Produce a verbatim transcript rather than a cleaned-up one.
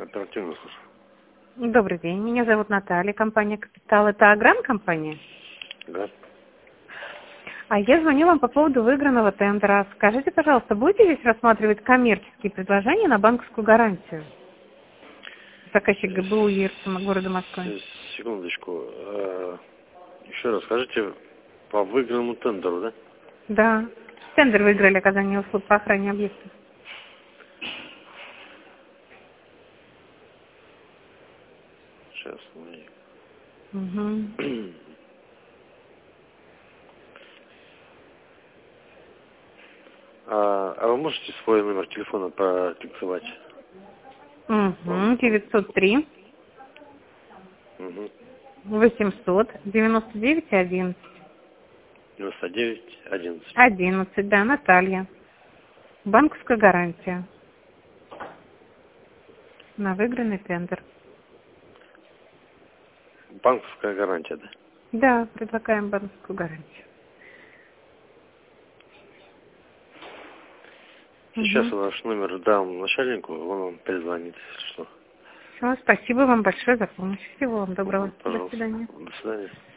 Оперативно слушаю. Добрый день, меня зовут Наталья, компания «Капитал». Это Агран компания? Да. А я звоню вам по поводу выигранного тендера. Скажите, пожалуйста, будете здесь рассматривать коммерческие предложения на банковскую гарантию? Заказчик ГБУ ЕРСМ города Москвы. Секундочку. Еще раз скажите, по выигранному тендеру, да? Да. Тендер выиграли оказание услуг по охране объектов. Сейчас. Угу. А, а вы можете свой номер телефона продиктовать? Угу. девятьсот три Угу. восемьсот девяносто девять одиннадцать. девяносто девять одиннадцать. одиннадцать, да, Наталья. Банковская гарантия. На выигранный тендер. Банковская гарантия, да? Да, предлагаем банковскую гарантию. Сейчас Угу. я ваш номер дам начальнику, он вам перезвонит, если что. Все, спасибо вам большое за помощь. Всего вам доброго. Угу, До пожалуйста. свидания. До свидания.